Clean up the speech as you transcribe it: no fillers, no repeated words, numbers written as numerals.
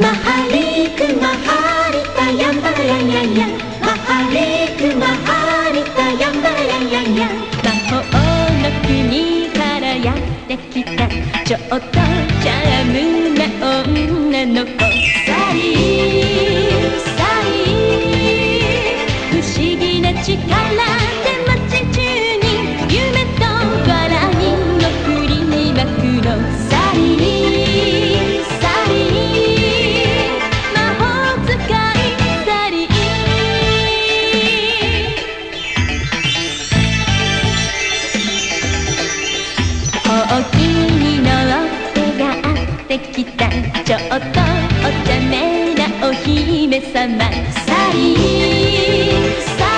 ハリクマハリタヤンバラヤンヤンヤン、マハリクマハリタヤンバラヤンヤンヤン。魔法の国からやってきたちょっとチャームな女の子、サリーサリー、不思議な力で街中に夢と笑いを振りまくの。サリーサリー、魔法使いサリー。ほうきに乗ってやってきたちょっとお茶目なお姫様、サリーサ